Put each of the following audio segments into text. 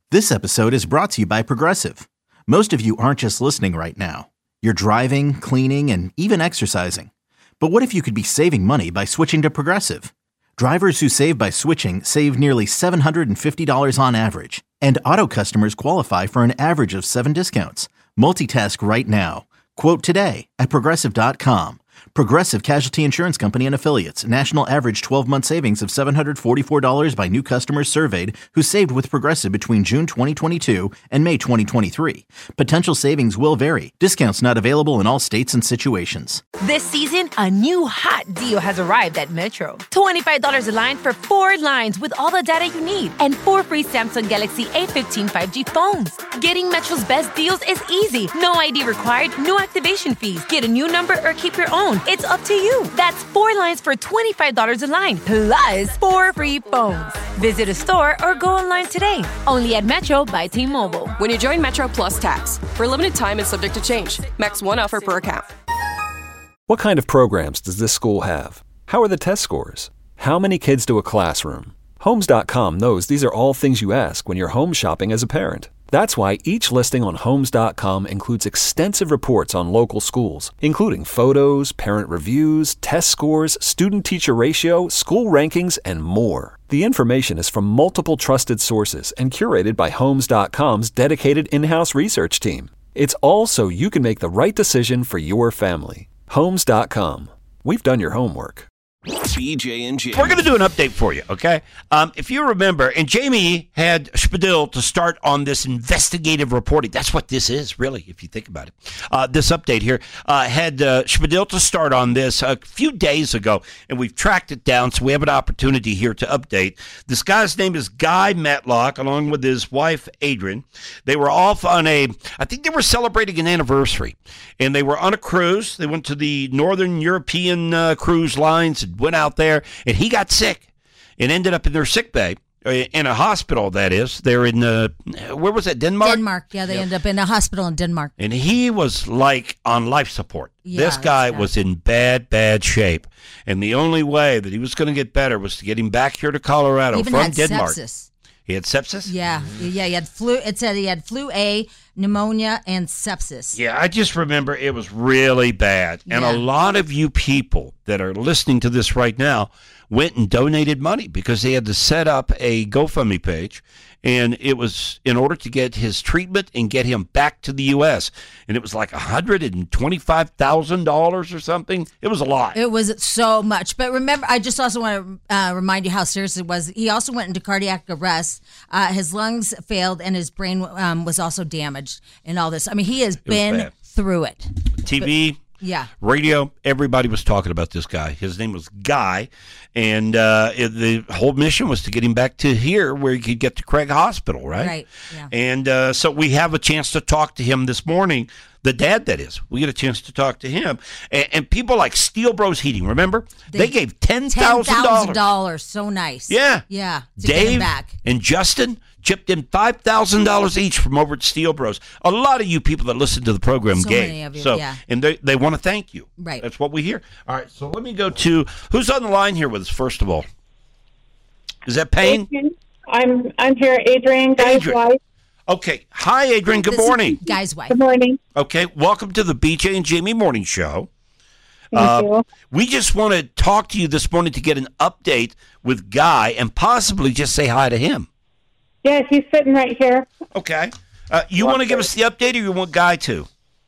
This episode is brought to you by Progressive. Most of you aren't just listening right now. You're driving, cleaning, and even exercising. But what if you could be saving money by switching to Progressive? Drivers who save by switching save nearly $750 on average. And auto customers qualify for an average of 7 discounts. Multitask right now. Quote today at Progressive.com. Progressive Casualty Insurance Company and Affiliates. National average 12-month savings of $744 by new customers surveyed who saved with Progressive between June 2022 and May 2023. Potential savings will vary. Discounts not available in all states and situations. This season, a new hot deal has arrived at Metro. $25 a line for 4 lines with all the data you need and 4 free Samsung Galaxy A15 5G phones. Getting Metro's best deals is easy. No ID required, no activation fees. Get a new number or keep your own. It's up to you. That's 4 lines for $25 a line, plus 4 free phones. Visit a store or go online today. Only at Metro by T-Mobile. When you join Metro Plus Tax, for a limited time and subject to change. Max 1 offer per account. What kind of programs does this school have? How are the test scores? How many kids to a classroom? Homes.com knows these are all things you ask when you're home shopping as a parent. That's why each listing on Homes.com includes extensive reports on local schools, including photos, parent reviews, test scores, student-teacher ratio, school rankings, and more. The information is from multiple trusted sources and curated by Homes.com's dedicated in-house research team. It's all so you can make the right decision for your family. Homes.com. We've done your homework. BJ and Jamie. We're going to do an update for you, okay? If you remember, and Jamie had Spadil to start on this investigative reporting. That's what this is, really, if you think about it. This update here had Spadil to start on this a few days ago, and we've tracked it down, so we have an opportunity here to update. This guy's name is Guy Matlock, along with his wife, Adrian. They were off on I think they were celebrating an anniversary, and they were on a cruise. They went to the Northern European cruise lines, went out there, and he got sick and ended up in their sick bay, in a hospital, that is. They're in, where was that, Denmark? Denmark, yeah, they ended up in a hospital in Denmark. And he was like on life support. Yeah, this guy was in bad shape. And the only way that he was going to get better was to get him back here to Colorado from Denmark. Sepsis. He had sepsis? Yeah, he had flu. It said he had flu A, pneumonia, and sepsis. Yeah, I just remember it was really bad. And a lot of you people that are listening to this right now went and donated money because they had to set up a GoFundMe page. And it was in order to get his treatment and get him back to the U.S. And it was like $125,000 or something. It was a lot. It was so much. But remember, I just also want to remind you how serious it was. He also went into cardiac arrest. His lungs failed and his brain was also damaged and all this. I mean, he has been through it. TV. Radio, everybody was talking about this guy. His name was Guy, and the whole mission was to get him back to here where he could get to Craig Hospital, right? Right, yeah. And so we have a chance to talk to him this morning, the dad, that is. We get a chance to talk to him. And people like Steel Bros Heating, remember? They gave $10,000. $10,000, so nice. Yeah. Yeah, to Dave get him back. And Justin chipped in $5,000 each from over at Steel Bros. A lot of you people that listen to the program gave. Many of you, and they want to thank you. Right. That's what we hear. All right, so let me go to who's on the line here with us first of all. Is that Payne? I'm here, Adrian, Guy's wife. Okay. Hi, Adrian. Good morning. Guy's wife. Good morning. Okay. Welcome to the BJ and Jamie Morning Show. Thank you. We just want to talk to you this morning to get an update with Guy and possibly just say hi to him. Yeah, he's sitting right here. Okay. You want to give us the update, or you want Guy to?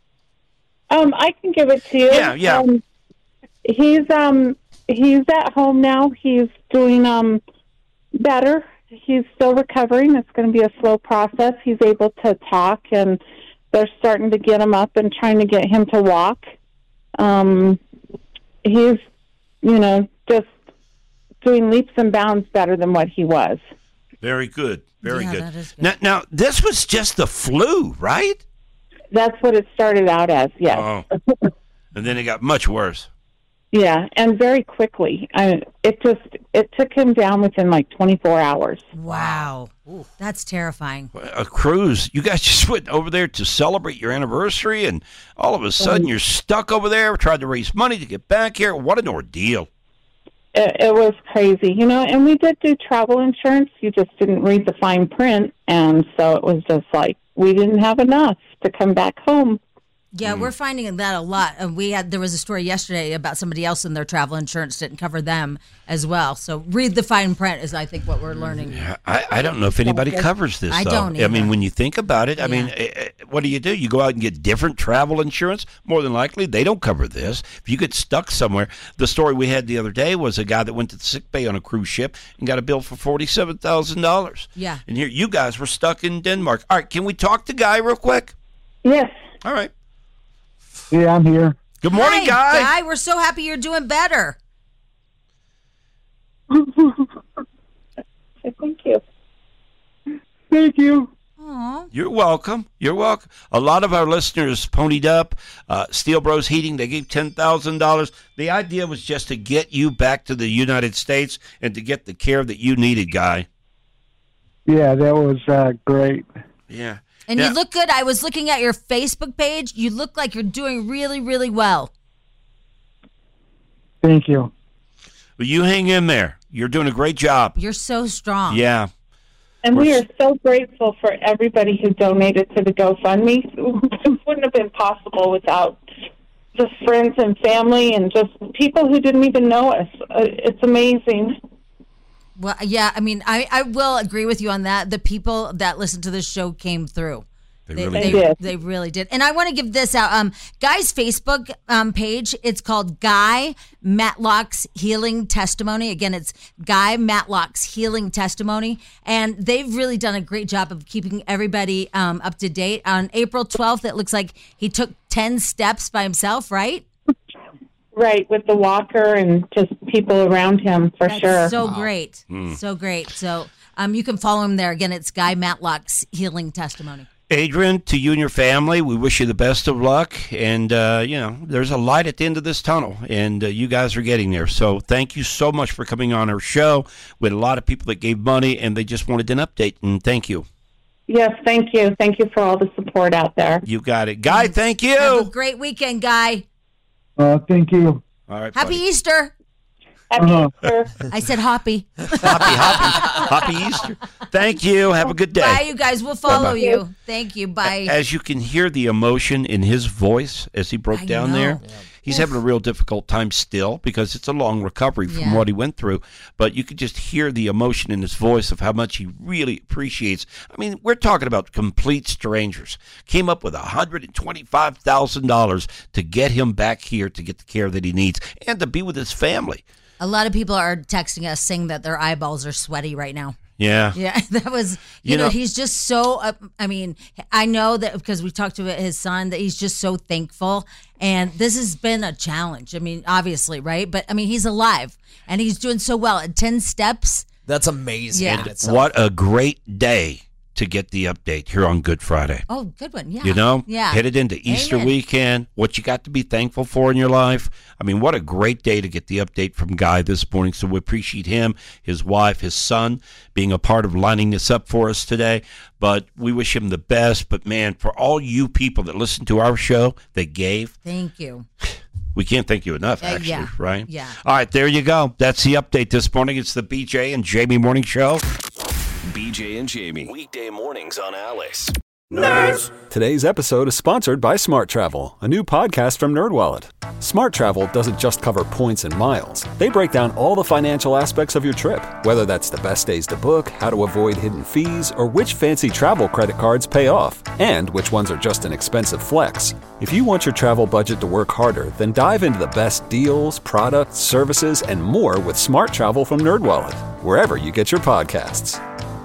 I can give it to you. Yeah. He's at home now. He's doing better. He's still recovering. It's going to be a slow process. He's able to talk, and they're starting to get him up and trying to get him to walk. He's, just doing leaps and bounds better than what he was. Very good. Very good. That is good. Now, this was just the flu, right? That's what it started out as, yes. Oh. And then it got much worse. Yeah, and very quickly. It took him down within like 24 hours. Wow. Ooh, that's terrifying. A cruise. You guys just went over there to celebrate your anniversary, and all of a sudden you're stuck over there, tried to raise money to get back here. What an ordeal. it was crazy, and we did do travel insurance. You just didn't read the fine print, and so it was just like we didn't have enough to come back home. Yeah, we're finding that a lot. There was a story yesterday about somebody else and their travel insurance didn't cover them as well. So read the fine print is, I think, what we're learning. Yeah, I don't know if anybody covers this, I though. don't either. I mean, when you think about it, I mean, what do? You go out and get different travel insurance? More than likely, they don't cover this. If you get stuck somewhere, the story we had the other day was a guy that went to the sick bay on a cruise ship and got a bill for $47,000. Yeah. And here, you guys were stuck in Denmark. All right, can we talk to Guy real quick? Yes. All right. Yeah, I'm here. Good morning, Hi, Guy. Guy. We're so happy you're doing better. Thank you. Thank you. Aw. You're welcome. You're welcome. A lot of our listeners ponied up. Steel Bros Heating, they gave $10,000. The idea was just to get you back to the United States and to get the care that you needed, Guy. Yeah, that was great. Yeah. And you look good. I was looking at your Facebook page. You look like you're doing really, really well. Thank you. Well, you hang in there. You're doing a great job. You're so strong. Yeah. And we are so grateful for everybody who donated to the GoFundMe. It wouldn't have been possible without just friends and family and just people who didn't even know us. It's amazing. Well, yeah, I mean, I will agree with you on that. The people that listened to this show came through. They really did. And I want to give this out. Guy's Facebook page, it's called Guy Matlock's Healing Testimony. Again, it's Guy Matlock's Healing Testimony. And they've really done a great job of keeping everybody up to date. On April 12th, it looks like he took 10 steps by himself, right? Right, with the walker and just people around him, for sure. So great. So great. So you can follow him there. Again, it's Guy Matlock's Healing Testimony. Adrian, to you and your family, we wish you the best of luck. And, there's a light at the end of this tunnel, and you guys are getting there. So thank you so much for coming on our show. We had a lot of people that gave money, and they just wanted an update, and thank you. Yes, thank you. Thank you for all the support out there. You got it. Guy, thank you. Have a great weekend, Guy. Thank you. All right, Happy buddy. Easter. Happy Easter. I said hoppy. Happy Easter. Thank you. Have a good day. Bye, you guys. We'll follow Bye-bye. you. Thank you. Bye. As you can hear the emotion in his voice as he broke down there, he's having a real difficult time still because it's a long recovery from what he went through. But you could just hear the emotion in his voice of how much he really appreciates. I mean, we're talking about complete strangers. Came up with $125,000 to get him back here to get the care that he needs and to be with his family. A lot of people are texting us saying that their eyeballs are sweaty right now. Yeah. Yeah, that was, you know, he's just so, I mean, I know that because we talked to his son that he's just so thankful. And this has been a challenge. I mean, obviously, right? But I mean, he's alive and he's doing so well at 10 steps. That's amazing. Yeah. What a great day to get the update here on Good Friday. Oh, good one. Yeah. You know, yeah. headed into Easter weekend, what you got to be thankful for in your life. I mean, what a great day to get the update from Guy this morning. So we appreciate him, his wife, his son being a part of lining this up for us today. But we wish him the best. But man, for all you people that listen to our show, that gave. Thank you. We can't thank you enough, actually, right? Yeah. All right, there you go. That's the update this morning. It's the BJ and Jamie Morning Show. BJ and Jamie. Weekday mornings on Alice. Nerds! Today's episode is sponsored by Smart Travel, a new podcast from NerdWallet. Smart Travel doesn't just cover points and miles. They break down all the financial aspects of your trip, whether that's the best days to book, how to avoid hidden fees, or which fancy travel credit cards pay off, and which ones are just an expensive flex. If you want your travel budget to work harder, then dive into the best deals, products, services, and more with Smart Travel from NerdWallet, wherever you get your podcasts.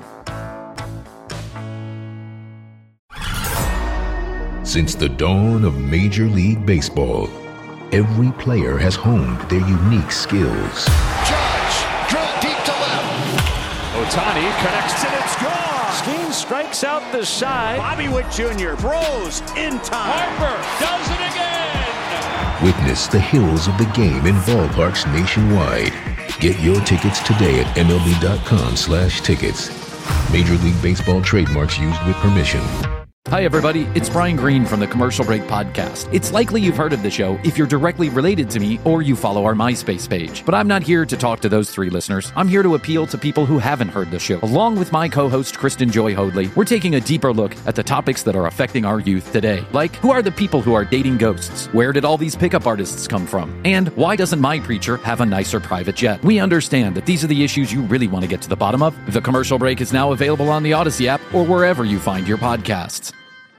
Since the dawn of Major League Baseball, every player has honed their unique skills. Judge, drill deep to left. Ohtani connects and it's gone. Skeen strikes out the side. Bobby Witt Jr. throws in time. Harper does it again. Witness the heroes of the game in ballparks nationwide. Get your tickets today at MLB.com/tickets. Major League Baseball trademarks used with permission. Hi, everybody. It's Brian Green from the Commercial Break Podcast. It's likely you've heard of the show if you're directly related to me or you follow our MySpace page. But I'm not here to talk to those 3 listeners. I'm here to appeal to people who haven't heard the show. Along with my co-host, Kristen Joy Hoadley, we're taking a deeper look at the topics that are affecting our youth today. Like, who are the people who are dating ghosts? Where did all these pickup artists come from? And why doesn't my preacher have a nicer private jet? We understand that these are the issues you really want to get to the bottom of. The Commercial Break is now available on the Odyssey app or wherever you find your podcasts.